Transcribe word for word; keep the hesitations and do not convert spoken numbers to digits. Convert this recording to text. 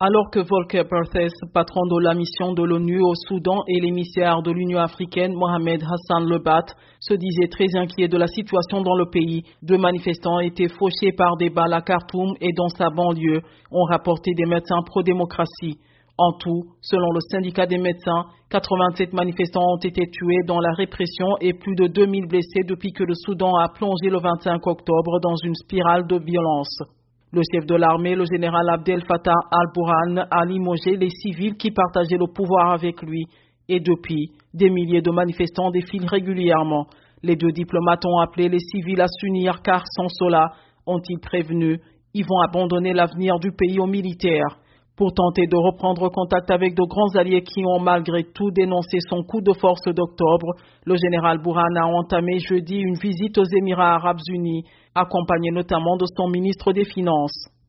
Alors que Volker Perthes, patron de la mission de l'ONU au Soudan, et l'émissaire de l'Union africaine, Mohamed Hassan Lebat, se disaient très inquiets de la situation dans le pays, deux manifestants étaient fauchés par des balles à Khartoum et dans sa banlieue, ont rapporté des médecins pro-démocratie. En tout, selon le syndicat des médecins, quatre-vingt-sept manifestants ont été tués dans la répression et plus de deux mille blessés depuis que le Soudan a plongé le vingt-cinq octobre dans une spirale de violence. Le chef de l'armée, le général Abdel Fattah al-Burhan, a limogé les civils qui partageaient le pouvoir avec lui. Et depuis, des milliers de manifestants défilent régulièrement. Les deux diplomates ont appelé les civils à s'unir car sans cela, ont-ils prévenu, ils vont abandonner l'avenir du pays aux militaires. Pour tenter de reprendre contact avec de grands alliés qui ont malgré tout dénoncé son coup de force d'octobre, le général Burhan a entamé jeudi une visite aux Émirats arabes unis, accompagné notamment de son ministre des Finances.